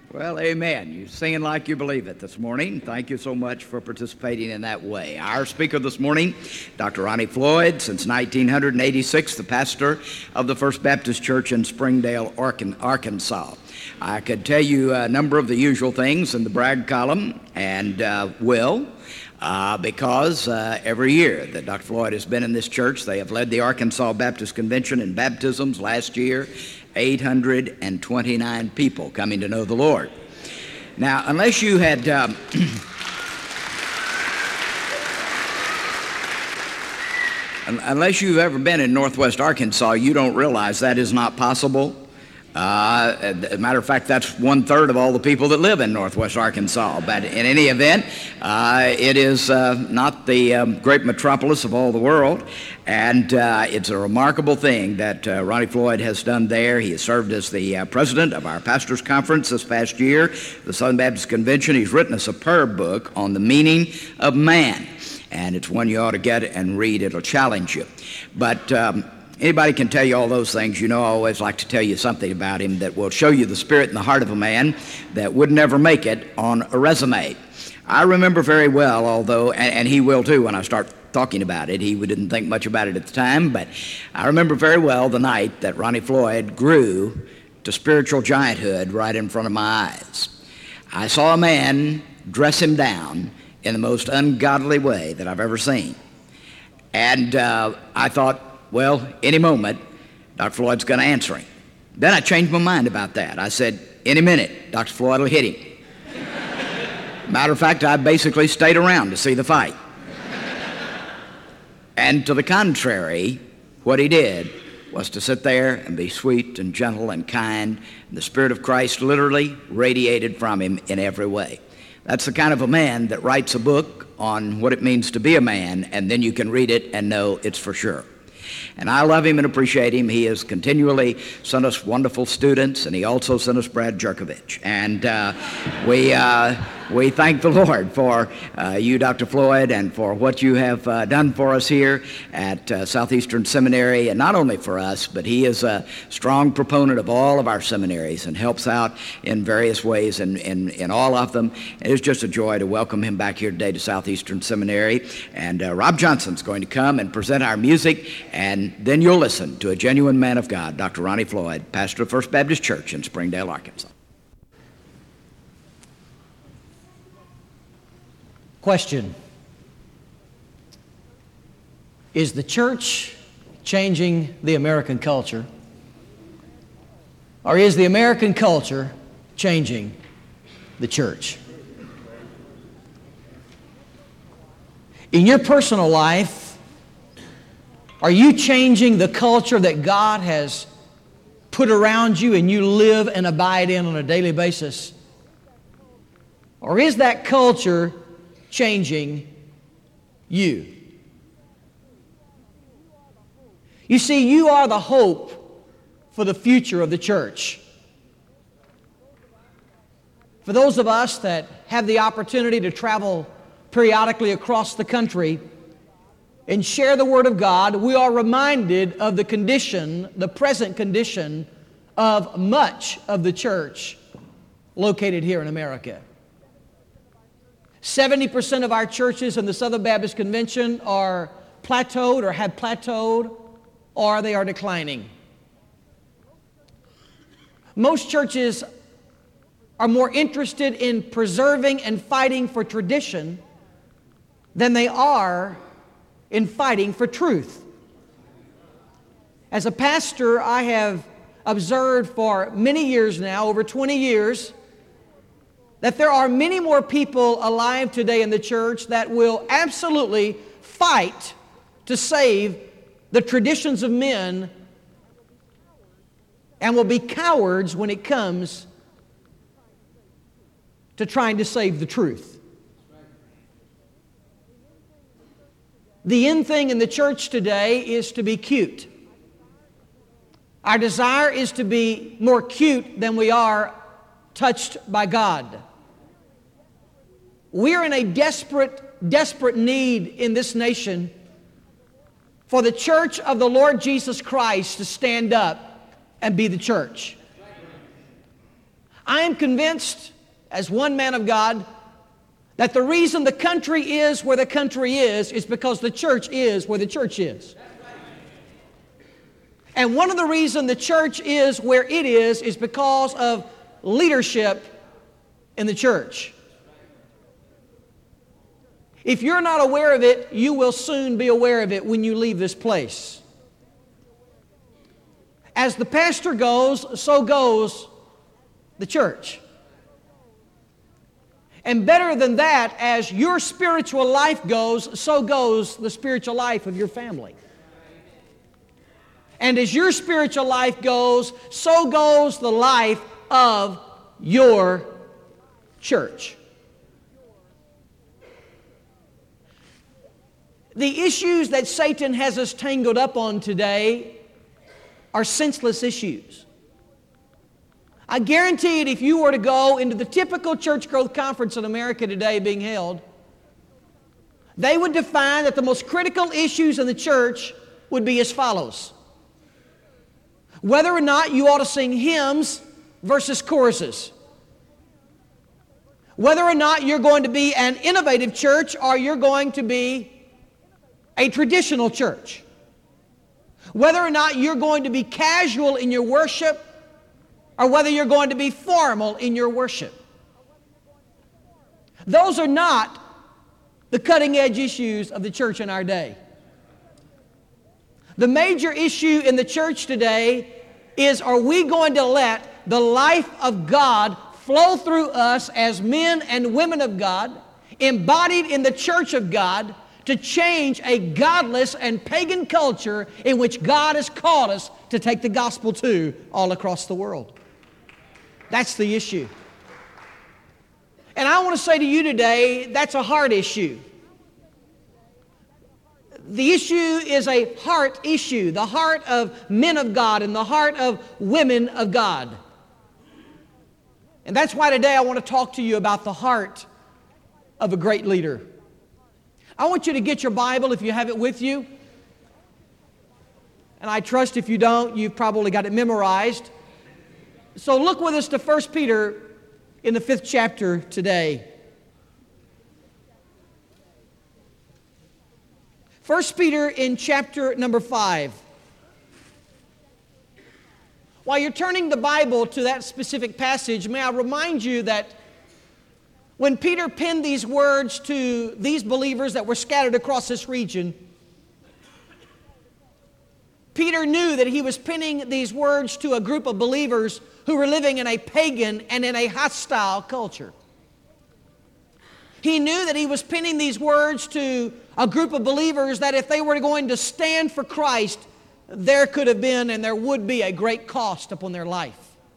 Well, amen. You're singing like you believe it this morning. Thank you so much for participating in that way. Our speaker this morning, Dr. Ronnie Floyd, since 1986, the pastor of the First Baptist Church in Springdale, Arkansas. I could tell you a number of the usual things in the brag column, and because every year that Dr. Floyd has been in this church, they have led the Arkansas Baptist Convention in baptisms last year. 829 people coming to know the Lord. Now, unless you had unless you've ever been in Northwest Arkansas, you don't realize that is not possible. As a matter of fact, that's 1/3 of all the people that live in Northwest Arkansas. But in any event, it is not the great metropolis of all the world. And it's a remarkable thing that Ronnie Floyd has done there. He has served as the president of our pastors' conference this past year, the Southern Baptist Convention. He's written a superb book on the meaning of man. And it's one you ought to get and read. It'll challenge you. But anybody can tell you all those things. You know, I always like to tell you something about him that will show you the spirit and the heart of a man that would never make it on a resume. I remember very well, although, and he will too when I start talking about it. He didn't think much about it at the time, but I remember very well the night that Ronnie Floyd grew to spiritual gianthood right in front of my eyes. I saw a man dress him down in the most ungodly way that I've ever seen. And I thought, well, any moment, Dr. Floyd's going to answer him. Then I changed my mind about that. I said, any minute, Dr. Floyd will hit him. Matter of fact, I basically stayed around to see the fight. And to the contrary, what he did was to sit there and be sweet and gentle and kind. And the Spirit of Christ literally radiated from him in every way. That's the kind of a man that writes a book on what it means to be a man, and then you can read it and know it's for sure. And I love him and appreciate him. He has continually sent us wonderful students, and he also sent us Brad Jerkovich. And we thank the Lord for you, Dr. Floyd, and for what you have done for us here at Southeastern Seminary, and not only for us, but he is a strong proponent of all of our seminaries and helps out in various ways in all of them. It is just a joy to welcome him back here today to Southeastern Seminary. And Rob Johnson's going to come and present our music, and then you'll listen to a genuine man of God, Dr. Ronnie Floyd, pastor of First Baptist Church in Springdale, Arkansas. Question: is the church changing the American culture, or is the American culture changing the church? In your personal life, are you changing the culture that God has put around you and you live and abide in on a daily basis? Or is that culture changing you? You see, you are the hope for the future of the church. For those of us that have the opportunity to travel periodically across the country and share the Word of God, we are reminded of the condition, the present condition of much of the church located here in America. 70% of our churches in the Southern Baptist Convention are plateaued or have plateaued, or they are declining. Most churches are more interested in preserving and fighting for tradition than they are in fighting for truth. As a pastor, I have observed for many years now, over 20 years, that there are many more people alive today in the church that will absolutely fight to save the traditions of men and will be cowards when it comes to trying to save the truth. The in thing in the church today is to be cute. Our desire is to be more cute than we are touched by God. We're in a desperate need in this nation for the church of the Lord Jesus Christ to stand up and be the church. I am convinced, as one man of God, that the reason the country is where the country is because the church is where the church is. And one of the reasons the church is where it is because of leadership in the church. If you're not aware of it, you will soon be aware of it when you leave this place. As the pastor goes, so goes the church. And better than that, as your spiritual life goes, so goes the spiritual life of your family. And as your spiritual life goes, so goes the life of your church. The issues that Satan has us tangled up on today are senseless issues. I guarantee it, if you were to go into the typical church growth conference in America today being held, they would define that the most critical issues in the church would be as follows. Whether or not you ought to sing hymns versus choruses. Whether or not you're going to be an innovative church or you're going to be a traditional church. Whether or not you're going to be casual in your worship or whether you're going to be formal in your worship. Those are not the cutting edge issues of the church in our day. The major issue in the church today is, are we going to let the life of God flow through us as men and women of God, embodied in the church of God, to change a godless and pagan culture in which God has called us to take the gospel to all across the world. That's the issue. And I want to say to you today, that's a heart issue. The issue is a heart issue, the heart of men of God and the heart of women of God. And that's why today I want to talk to you about the heart of a great leader. I want you to get your Bible if you have it with you. And I trust if you don't, you've probably got it memorized. So look with us to 1 Peter in the 5th chapter today. 1 Peter in chapter number 5. While you're turning the Bible to that specific passage, may I remind you that when Peter penned these words to these believers that were scattered across this region, Peter knew that he was penning these words to a group of believers who were living in a pagan and in a hostile culture. He knew that he was penning these words to a group of believers that if they were going to stand for Christ, there could have been and there would be a great cost upon their life.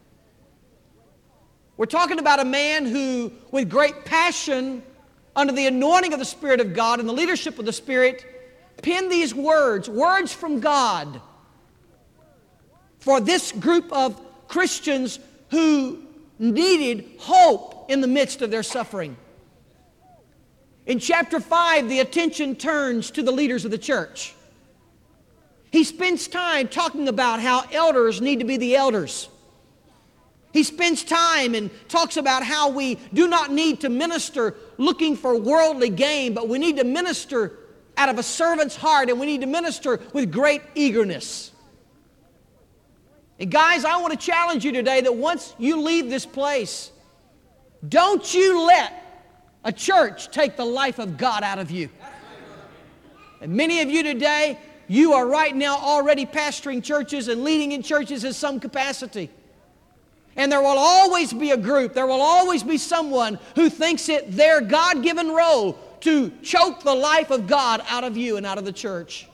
We're talking about a man who, with great passion, under the anointing of the Spirit of God and the leadership of the Spirit, penned these words, words from God, for this group of Christians who needed hope in the midst of their suffering. In chapter 5, the attention turns to the leaders of the church. He spends time talking about how elders need to be the elders. He spends time and talks about how we do not need to minister looking for worldly gain, but we need to minister out of a servant's heart, and we need to minister with great eagerness. And guys, I want to challenge you today that once you leave this place, don't you let a church take the life of God out of you. And many of you today, you are right now already pastoring churches and leading in churches in some capacity. And there will always be a group, there will always be someone who thinks it their God-given role to choke the life of God out of you and out of the church.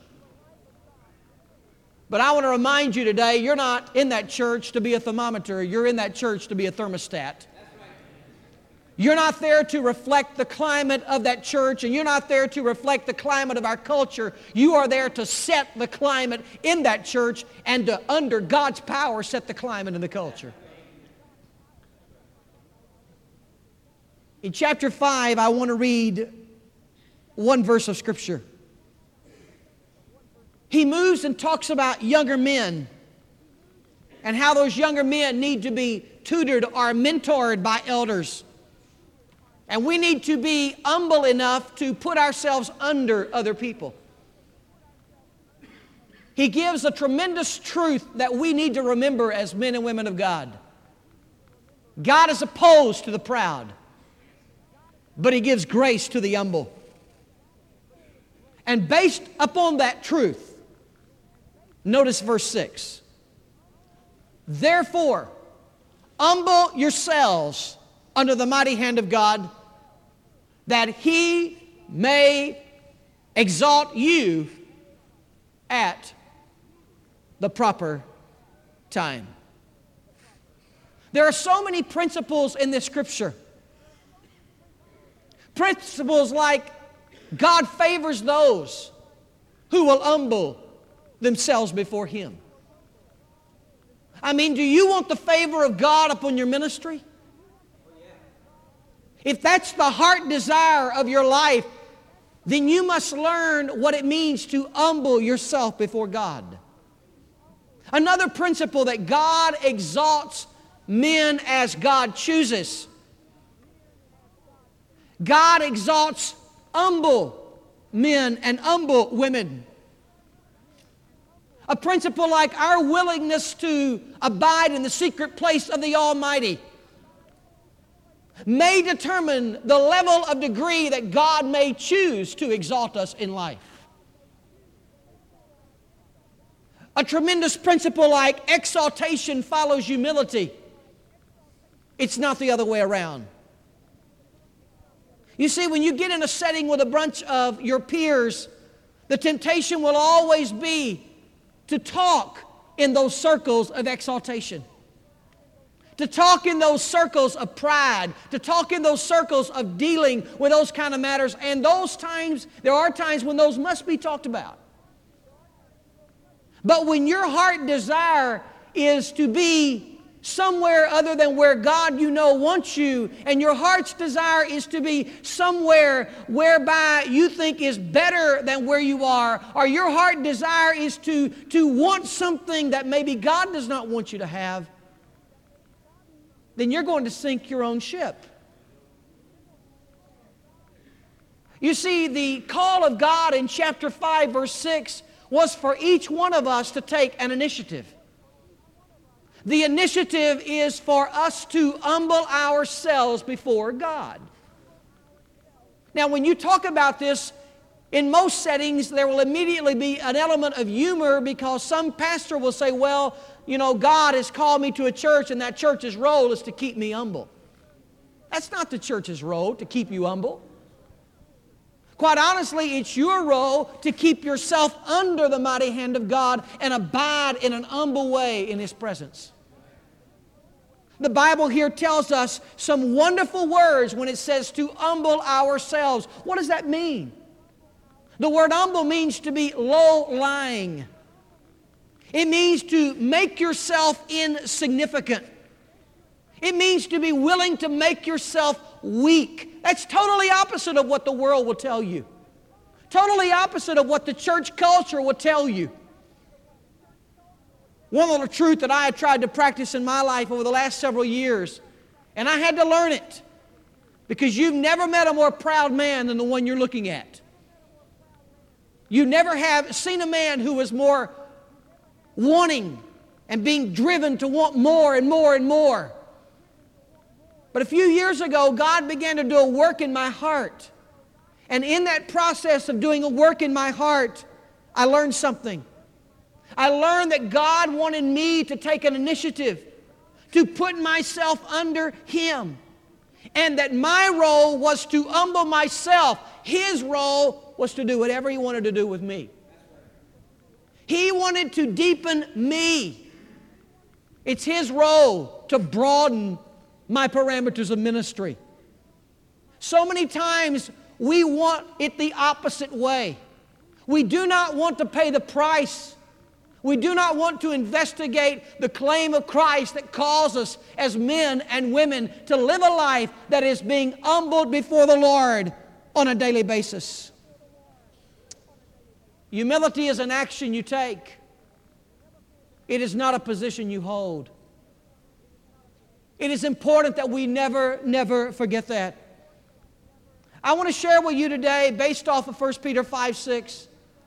But I want to remind you today, you're not in that church to be a thermometer, you're in that church to be a thermostat. You're not there to reflect the climate of that church, and you're not there to reflect the climate of our culture. You are there to set the climate in that church and to, under God's power, set the climate in the culture. In chapter 5, I want to read one verse of Scripture. He moves and talks about younger men and how those younger men need to be tutored or mentored by elders. And we need to be humble enough to put ourselves under other people. He gives a tremendous truth that we need to remember as men and women of God. God is opposed to the proud, but He gives grace to the humble. And based upon that truth, notice verse 6. Therefore, humble yourselves under the mighty hand of God, that He may exalt you at the proper time. There are so many principles in this scripture. Principles like God favors those who will humble themselves before Him. I mean, do you want the favor of God upon your ministry? If that's the heart desire of your life, then you must learn what it means to humble yourself before God. Another principle, that God exalts men as God chooses. God exalts humble men and humble women. A principle like our willingness to abide in the secret place of the Almighty may determine the level of degree that God may choose to exalt us in life. A tremendous principle like exaltation follows humility. It's not the other way around. You see, when you get in a setting with a bunch of your peers, the temptation will always be to talk in those circles of exaltation, to talk in those circles of pride, to talk in those circles of dealing with those kind of matters. And those times, there are times when those must be talked about. But when your heart desire is to be somewhere other than where God wants you, and your heart's desire is to be somewhere whereby you think is better than where you are, or your heart desire is to want something that maybe God does not want you to have, then you're going to sink your own ship. You see, the call of God in chapter 5, verse 6 was for each one of us to take an initiative. The initiative is for us to humble ourselves before God. Now, when you talk about this, in most settings, there will immediately be an element of humor, because some pastor will say, well, God has called me to a church, and that church's role is to keep me humble. That's not the church's role, to keep you humble. Quite honestly, it's your role to keep yourself under the mighty hand of God and abide in an humble way in His presence. The Bible here tells us some wonderful words when it says to humble ourselves. What does that mean? The word humble means to be low-lying. It means to make yourself insignificant. It means to be willing to make yourself weak. That's totally opposite of what the world will tell you. Totally opposite of what the church culture will tell you. One little truth that I had tried to practice in my life over the last several years, and I had to learn it, because you've never met a more proud man than the one you're looking at. You never have seen a man who was more wanting and being driven to want more and more and more. But a few years ago, God began to do a work in my heart. And in that process of doing a work in my heart, I learned something. I learned that God wanted me to take an initiative to put myself under Him. And that my role was to humble myself. His role was to do whatever He wanted to do with me. He wanted to deepen me. It's His role to broaden my parameters of ministry. So many times we want it the opposite way. We do not want to pay the price. We do not want to investigate the claim of Christ that calls us as men and women to live a life that is being humbled before the Lord on a daily basis. Humility is an action you take. It is not a position you hold. It is important that we never forget that. I want to share with you today, based off of 1 Peter 5:6,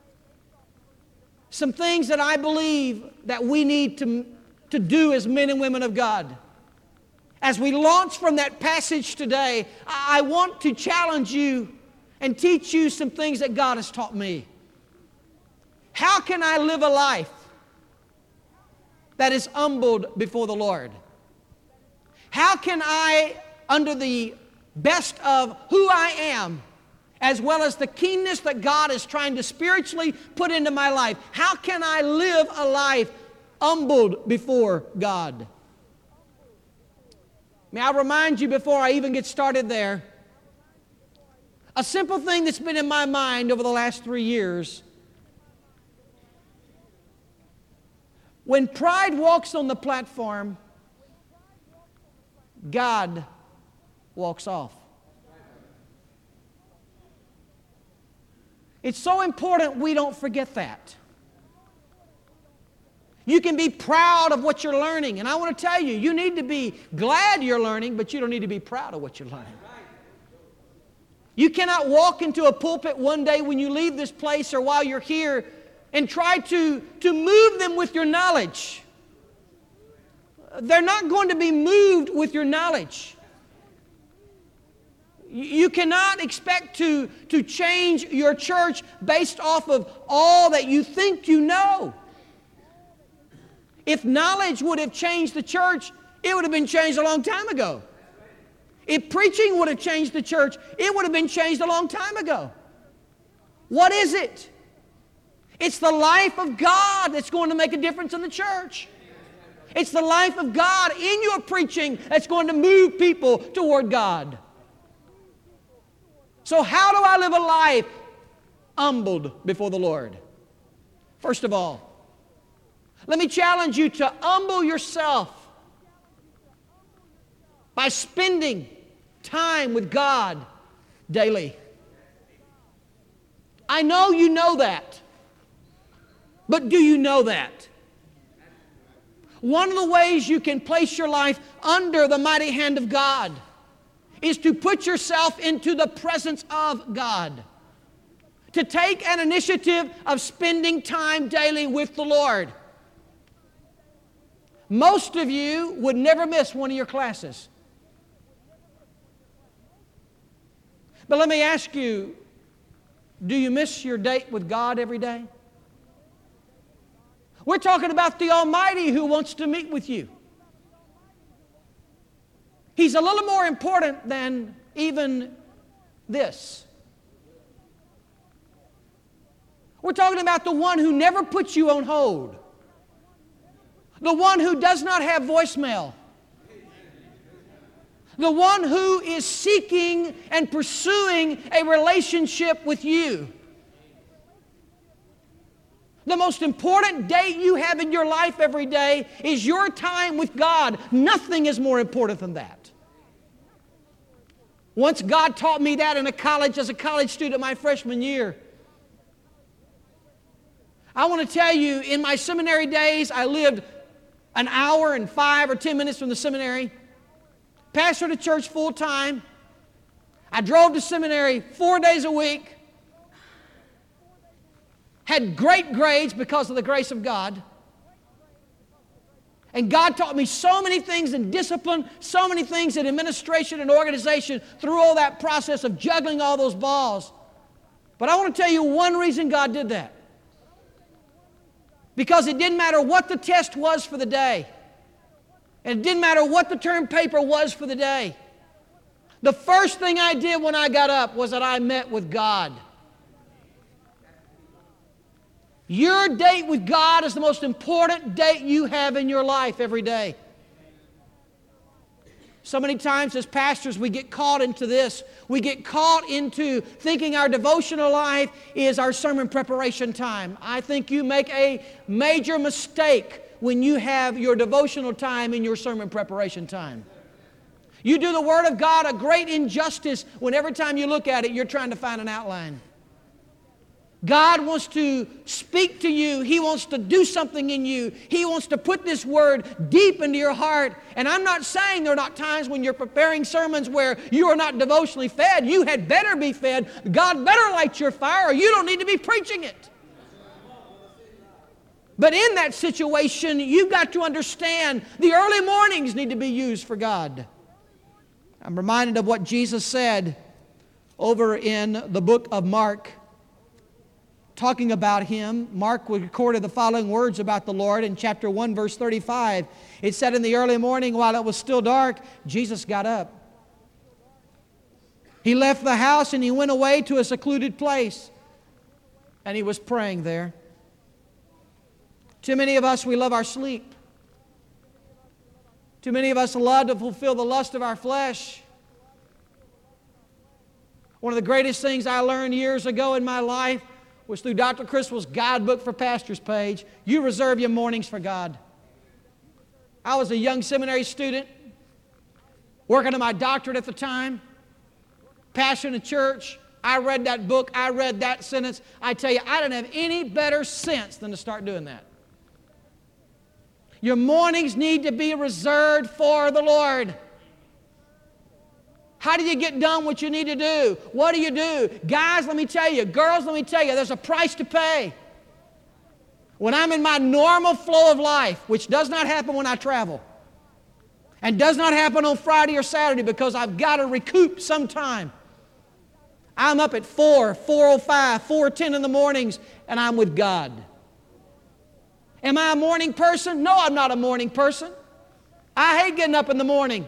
some things that I believe that we need to do as men and women of God. As we launch from that passage today, I want to challenge you and teach you some things that God has taught me. How can I live a life that is humbled before the Lord? How can I, under the best of who I am, as well as the keenness that God is trying to spiritually put into my life, how can I live a life humbled before God? May I remind you before I even get started there, a simple thing that's been in my mind over the last 3 years. When pride walks on the platform, God walks off. It's so important we don't forget that. You can be proud of what you're learning, and I want to tell you, you need to be glad you're learning, but you don't need to be proud of what you're learning. You cannot walk into a pulpit one day when you leave this place or while you're here and try to move them with your knowledge. They're not going to be moved with your knowledge. You cannot expect to change your church based off of all that you think you know. If knowledge would have changed the church, it would have been changed a long time ago. If preaching would have changed the church, it would have been changed a long time ago. What is it? It's the life of God that's going to make a difference in the church. It's the life of God in your preaching that's going to move people toward God. So how do I live a life humbled before the Lord? First of all, let me challenge you to humble yourself by spending time with God daily. I know you know that, but do you know that? One of the ways you can place your life under the mighty hand of God is to put yourself into the presence of God. To take an initiative of spending time daily with the Lord. Most of you would never miss one of your classes. But let me ask you, do you miss your date with God every day? We're talking about the Almighty who wants to meet with you. He's a little more important than even this. We're talking about the one who never puts you on hold. The one who does not have voicemail. The one who is seeking and pursuing a relationship with you. The most important date you have in your life every day is your time with God. Nothing is more important than that. Once God taught me that in a college, as a college student my freshman year. I want to tell you, in my seminary days, I lived an hour and 5 or 10 minutes from the seminary. Pastored a church full time. I drove to seminary 4 days a week. Had great grades because of the grace of God. And God taught me so many things in discipline, so many things in administration and organization through all that process of juggling all those balls. But I want to tell you one reason God did that. Because it didn't matter what the test was for the day. And it didn't matter what the term paper was for the day. The first thing I did when I got up was that I met with God. Your date with God is the most important date you have in your life every day. So many times as pastors we get caught into this. We get caught into thinking our devotional life is our sermon preparation time. I think you make a major mistake when you have your devotional time in your sermon preparation time. You do the Word of God a great injustice when every time you look at it you're trying to find an outline. God wants to speak to you. He wants to do something in you. He wants to put this word deep into your heart. And I'm not saying there are not times when you're preparing sermons where you are not devotionally fed. You had better be fed. God better light your fire, or you don't need to be preaching it. But in that situation, you've got to understand the early mornings need to be used for God. I'm reminded of what Jesus said over in the book of Mark. Talking about Him, Mark recorded the following words about the Lord in chapter 1, verse 35. It said, in the early morning, while it was still dark, Jesus got up. He left the house and He went away to a secluded place. And He was praying there. Too many of us, we love our sleep. Too many of us love to fulfill the lust of our flesh. One of the greatest things I learned years ago in my life was through Dr. Criswell's guidebook for pastors page. You reserve your mornings for God. I was a young seminary student, working on my doctorate at the time, pastoring a church. I read that book. I read that sentence. I tell you, I didn't have any better sense than to start doing that. Your mornings need to be reserved for the Lord. How do you get done what you need to do? What do you do? Guys, let me tell you. Girls, let me tell you. There's a price to pay. When I'm in my normal flow of life, which does not happen when I travel, and does not happen on Friday or Saturday because I've got to recoup some time. I'm up at 4, 4:05, 4:10 in the mornings, and I'm with God. Am I a morning person? No, I'm not a morning person. I hate getting up in the morning.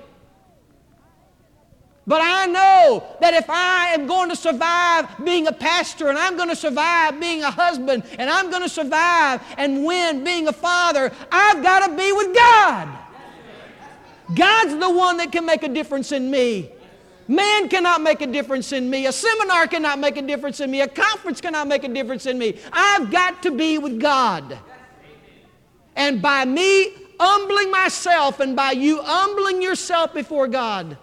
But I know that if I am going to survive being a pastor, and I'm going to survive being a husband, and I'm going to survive and win being a father, I've got to be with God. God's the one that can make a difference in me. Man cannot make a difference in me. A seminar cannot make a difference in me. A conference cannot make a difference in me. I've got to be with God. And by me humbling myself, and by you humbling yourself before God,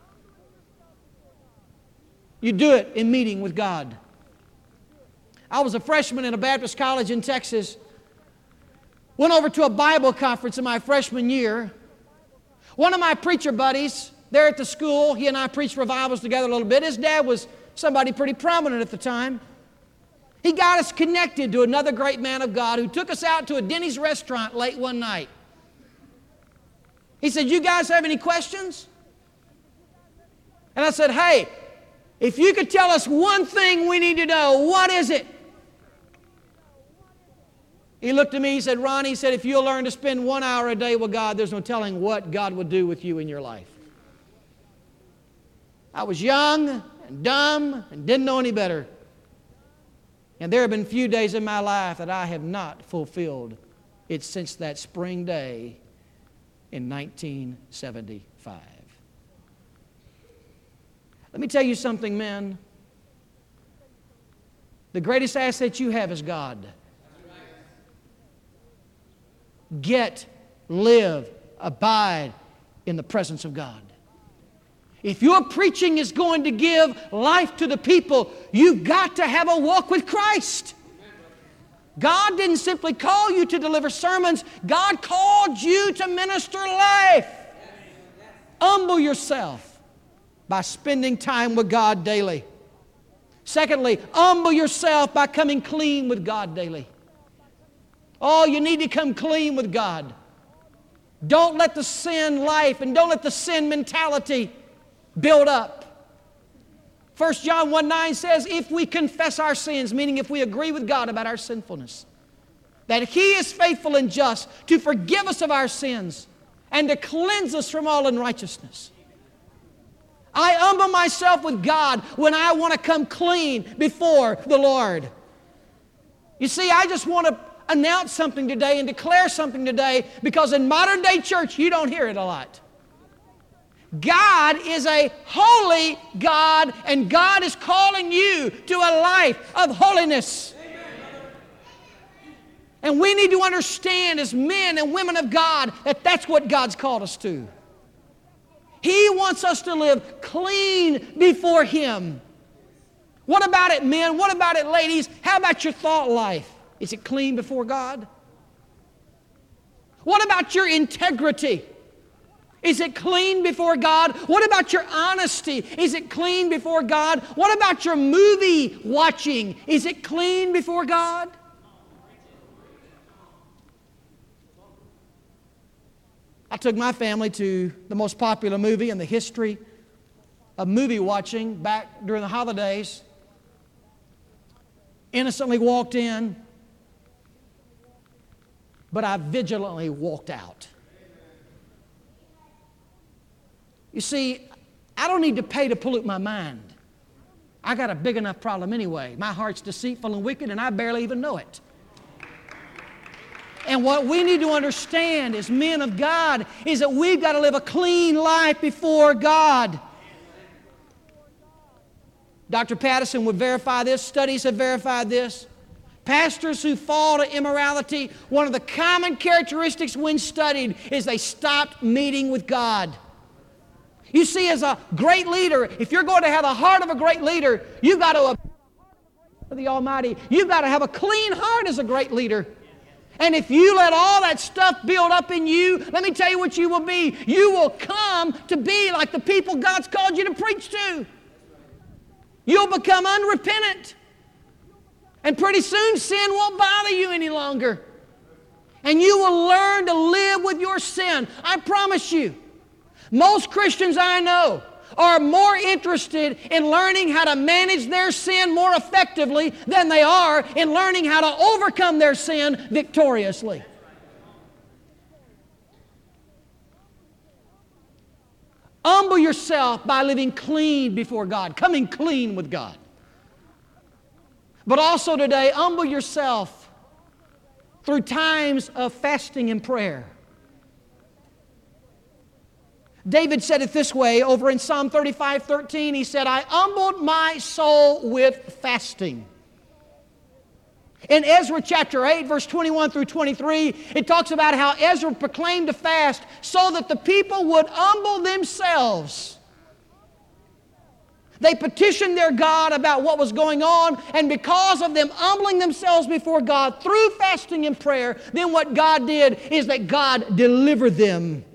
you do it in meeting with God. I was a freshman in a Baptist college in Texas. Went over to a Bible conference in my freshman year. One of my preacher buddies there at the school, he and I preached revivals together a little bit. His dad was somebody pretty prominent at the time. He got us connected to another great man of God who took us out to a Denny's restaurant late one night. He said, "You guys have any questions?" And I said, "Hey, if you could tell us one thing we need to know, what is it?" He looked at me, he said, "Ronnie," he said, "if you'll learn to spend 1 hour a day with God, there's no telling what God will do with you in your life." I was young and dumb and didn't know any better. And there have been few days in my life that I have not fulfilled it since that spring day in 1975. Let me tell you something, men. The greatest asset you have is God. Get, live, abide in the presence of God. If your preaching is going to give life to the people, you've got to have a walk with Christ. God didn't simply call you to deliver sermons. God called you to minister life. Humble yourself by spending time with God daily. Secondly, humble yourself by coming clean with God daily. Oh, you need to come clean with God. Don't let the sin life and don't let the sin mentality build up. 1 John 1:9 says, if we confess our sins, meaning if we agree with God about our sinfulness, that He is faithful and just to forgive us of our sins and to cleanse us from all unrighteousness. I humble myself with God when I want to come clean before the Lord. You see, I just want to announce something today and declare something today, because in modern day church you don't hear it a lot. God is a holy God, and God is calling you to a life of holiness. And we need to understand as men and women of God that that's what God's called us to. He wants us to live clean before Him. What about it, men? What about it, ladies? How about your thought life? Is it clean before God? What about your integrity? Is it clean before God? What about your honesty? Is it clean before God? What about your movie watching? Is it clean before God? I took my family to the most popular movie in the history of movie watching back during the holidays. Innocently walked in, but I vigilantly walked out. You see, I don't need to pay to pollute my mind. I got a big enough problem anyway. My heart's deceitful and wicked, and I barely even know it. And what we need to understand as men of God is that we've got to live a clean life before God. Dr. Patterson would verify this. Studies have verified this. Pastors who fall to immorality, one of the common characteristics when studied is they stopped meeting with God. You see, as a great leader, if you're going to have the heart of a great leader, you've got to the Almighty. You've got to have a clean heart as a great leader. And if you let all that stuff build up in you, let me tell you what you will be. You will come to be like the people God's called you to preach to. You'll become unrepentant. And pretty soon sin won't bother you any longer. And you will learn to live with your sin. I promise you, most Christians I know are more interested in learning how to manage their sin more effectively than they are in learning how to overcome their sin victoriously. Humble yourself by living clean before God, coming clean with God. But also today, humble yourself through times of fasting and prayer. David said it this way over in Psalm 35:13. He said, I humbled my soul with fasting. In Ezra chapter 8, verse 21 through 23, it talks about how Ezra proclaimed a fast so that the people would humble themselves. They petitioned their God about what was going on, and because of them humbling themselves before God through fasting and prayer, then what God did is that God delivered them.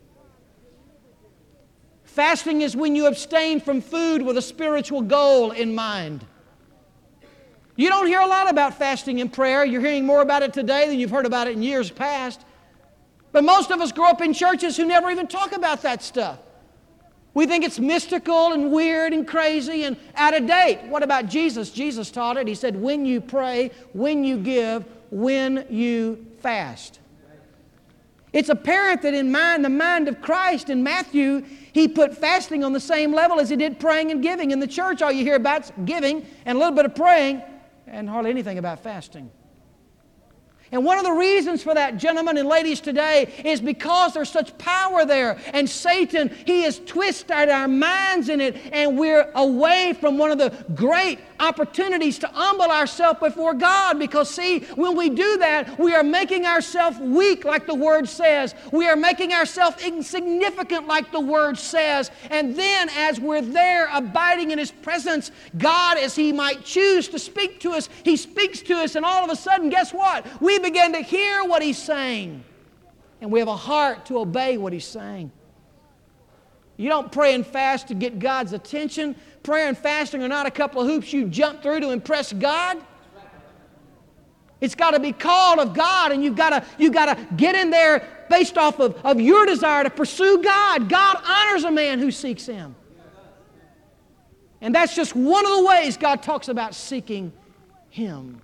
Fasting is when you abstain from food with a spiritual goal in mind. You don't hear a lot about fasting and prayer. You're hearing more about it today than you've heard about it in years past. But most of us grow up in churches who never even talk about that stuff. We think it's mystical and weird and crazy and out of date. What about Jesus? Jesus taught it. He said, when you pray, when you give, when you fast. It's apparent that in the mind of Christ in Matthew, He put fasting on the same level as He did praying and giving. In the church, all you hear about is giving and a little bit of praying and hardly anything about fasting. And one of the reasons for that, gentlemen and ladies, today is because there's such power there. And Satan, he has twisted our minds in it, and we're away from one of the great opportunities to humble ourselves before God. Because, see, when we do that, we are making ourselves weak, like the Word says. We are making ourselves insignificant, like the Word says. And then, as we're there abiding in His presence, God, as He might choose to speak to us, He speaks to us, and all of a sudden, guess what? We begin to hear what He's saying, and we have a heart to obey what He's saying. You don't pray and fast to get God's attention. Prayer and fasting are not a couple of hoops you jump through to impress God. It's got to be called of God, and you've got to get in there based off of your desire to pursue God. God honors a man who seeks Him. And that's just one of the ways God talks about seeking Him.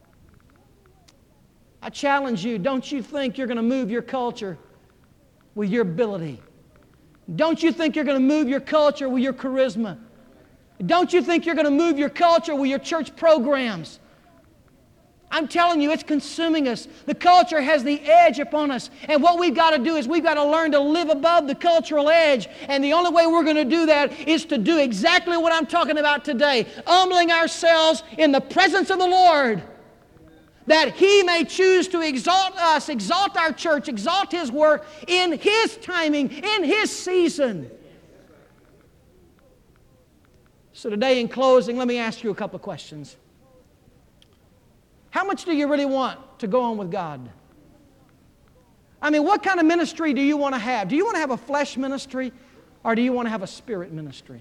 I challenge you, don't you think you're going to move your culture with your ability? Don't you think you're going to move your culture with your charisma? Don't you think you're going to move your culture with your church programs? I'm telling you, it's consuming us. The culture has the edge upon us. And what we've got to do is we've got to learn to live above the cultural edge. And the only way we're going to do that is to do exactly what I'm talking about today. Humbling ourselves in the presence of the Lord, that He may choose to exalt us, exalt our church, exalt His work in His timing, in His season. So today in closing, let me ask you a couple of questions. How much do you really want to go on with God? I mean, what kind of ministry do you want to have? Do you want to have a flesh ministry or do you want to have a spirit ministry?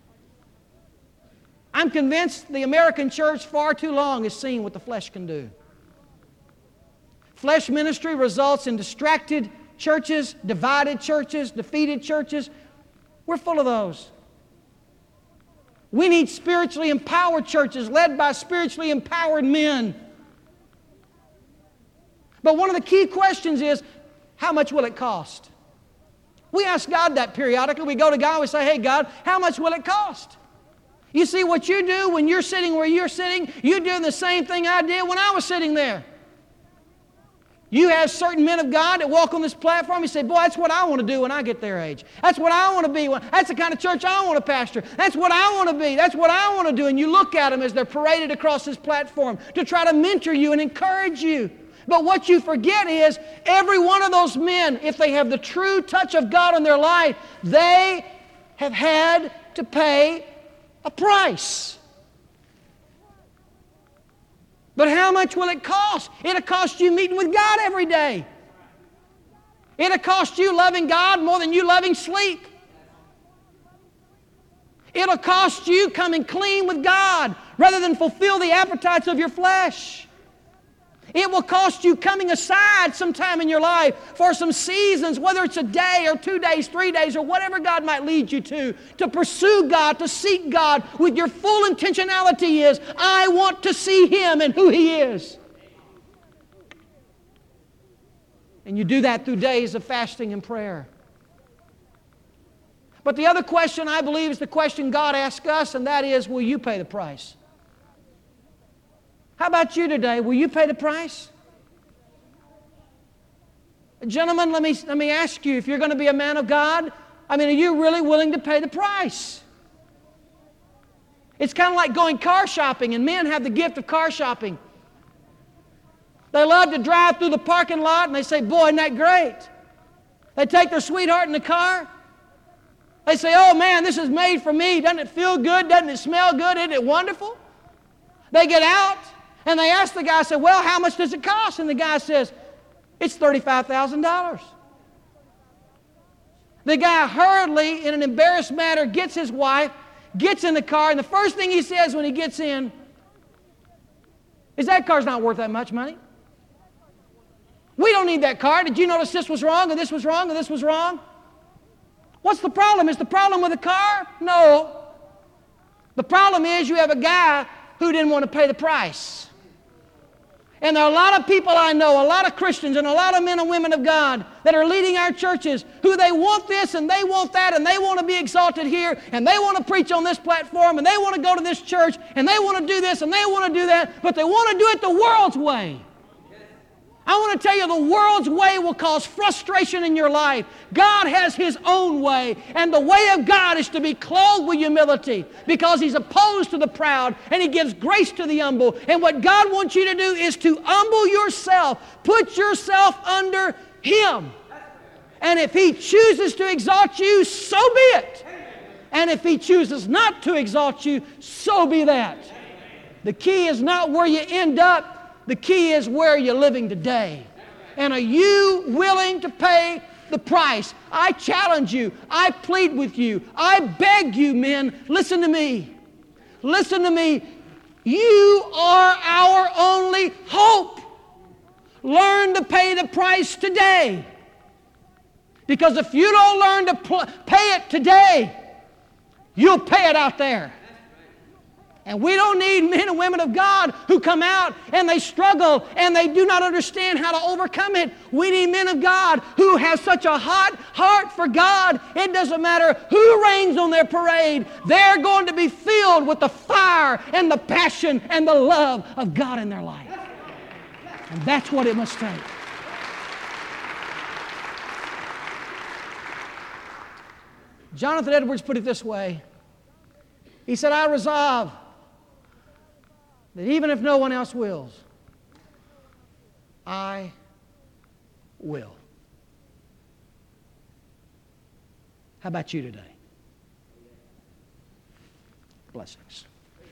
I'm convinced the American church far too long has seen what the flesh can do. Flesh ministry results in distracted churches, divided churches, defeated churches. We're full of those. We need spiritually empowered churches led by spiritually empowered men. But one of the key questions is, how much will it cost? We ask God that periodically. We go to God and we say, hey God, how much will it cost? You see what you do when you're sitting where you're sitting, you're doing the same thing I did when I was sitting there. You have certain men of God that walk on this platform. You say, boy, that's what I want to do when I get their age. That's what I want to be. That's the kind of church I want to pastor. That's what I want to be. That's what I want to do. And you look at them as they're paraded across this platform to try to mentor you and encourage you. But what you forget is every one of those men, if they have the true touch of God in their life, they have had to pay a price. But how much will it cost? It'll cost you meeting with God every day. It'll cost you loving God more than you loving sleep. It'll cost you coming clean with God rather than fulfill the appetites of your flesh. It will cost you coming aside sometime in your life for some seasons, whether it's a day or 2 days, 3 days, or whatever God might lead you to pursue God, to seek God with your full intentionality is, I want to see Him and who He is. And you do that through days of fasting and prayer. But the other question, I believe, is the question God asks us, and that is, will you pay the price? How about you today? Will you pay the price? Gentlemen, let me ask you, if you're going to be a man of God, are you really willing to pay the price? It's kind of like going car shopping, and men have the gift of car shopping. They love to drive through the parking lot, and they say, boy, isn't that great? They take their sweetheart in the car. They say, oh man, this is made for me. Doesn't it feel good? Doesn't it smell good? Isn't it wonderful? They get out, and they ask the guy, say, well, how much does it cost? And the guy says, it's $35,000. The guy hurriedly, in an embarrassed manner, gets his wife, gets in the car, and the first thing he says when he gets in is, that car's not worth that much money. We don't need that car. Did you notice this was wrong, and this was wrong, and this was wrong? What's the problem? Is the problem with the car? No. The problem is you have a guy who didn't want to pay the price. And there are a lot of people I know, a lot of Christians and a lot of men and women of God that are leading our churches who they want this and they want that and they want to be exalted here and they want to preach on this platform and they want to go to this church and they want to do this and they want to do that, but they want to do it the world's way. I want to tell you, the world's way will cause frustration in your life. God has His own way, and the way of God is to be clothed with humility because He's opposed to the proud, and He gives grace to the humble. And what God wants you to do is to humble yourself, put yourself under Him. And if He chooses to exalt you, so be it. And if He chooses not to exalt you, so be that. The key is not where you end up. The key is where you're living today. And are you willing to pay the price? I challenge you. I plead with you. I beg you, men, listen to me. Listen to me. You are our only hope. Learn to pay the price today. Because if you don't learn to pay it today, you'll pay it out there. And we don't need men and women of God who come out and they struggle and they do not understand how to overcome it. We need men of God who have such a hot heart for God. It doesn't matter who reigns on their parade. They're going to be filled with the fire and the passion and the love of God in their life. And that's what it must take. Jonathan Edwards put it this way. He said, I resolve that even if no one else wills, I will. How about you today? Blessings.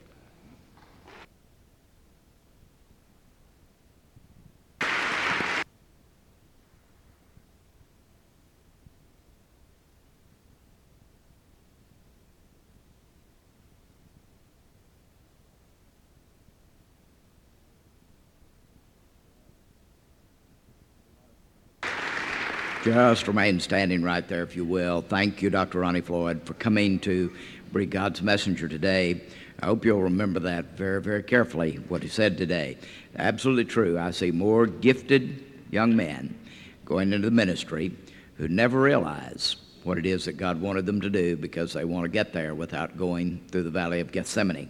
Just remain standing right there, if you will. Thank you, Dr. Ronnie Floyd, for coming to be God's messenger today. I hope you'll remember that very, very carefully, what he said today. Absolutely true. I see more gifted young men going into the ministry who never realize what it is that God wanted them to do because they want to get there without going through the valley of Gethsemane.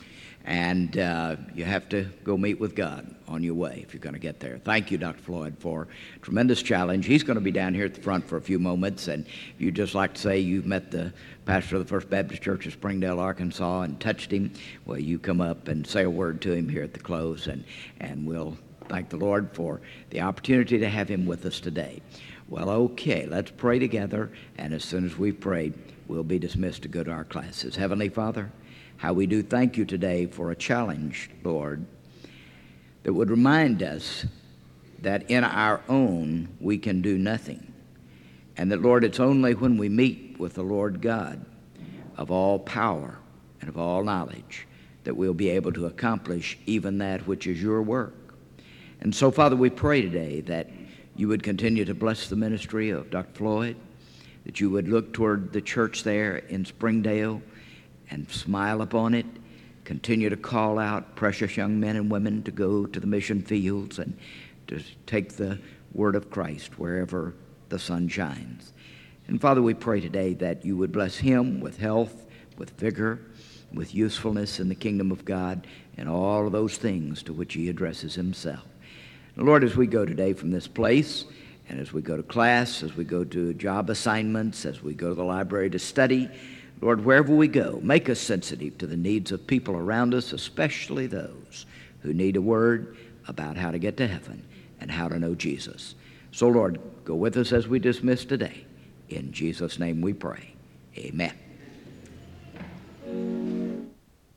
And you have to go meet with God on your way if you're going to get there. Thank you, Dr. Floyd, for a tremendous challenge. He's going to be down here at the front for a few moments, and if you'd just like to say you've met the pastor of the First Baptist Church of Springdale, Arkansas, and touched him, well, you come up and say a word to him here at the close, and we'll thank the Lord for the opportunity to have him with us today. Well, okay, let's pray together, and as soon as we've prayed, we'll be dismissed to go to our classes. Heavenly Father, how we do thank you today for a challenge, Lord, that would remind us that in our own we can do nothing. And that, Lord, it's only when we meet with the Lord God of all power and of all knowledge that we'll be able to accomplish even that which is your work. And so, Father, we pray today that you would continue to bless the ministry of Dr. Floyd, that you would look toward the church there in Springdale and smile upon it, continue to call out precious young men and women to go to the mission fields and to take the word of Christ wherever the sun shines. And Father, we pray today that you would bless him with health, with vigor, with usefulness in the kingdom of God, and all of those things to which he addresses himself. And Lord, as we go today from this place, and as we go to class, as we go to job assignments, as we go to the library to study, Lord, wherever we go, make us sensitive to the needs of people around us, especially those who need a word about how to get to heaven and how to know Jesus. So, Lord, go with us as we dismiss today. In Jesus' name we pray. Amen.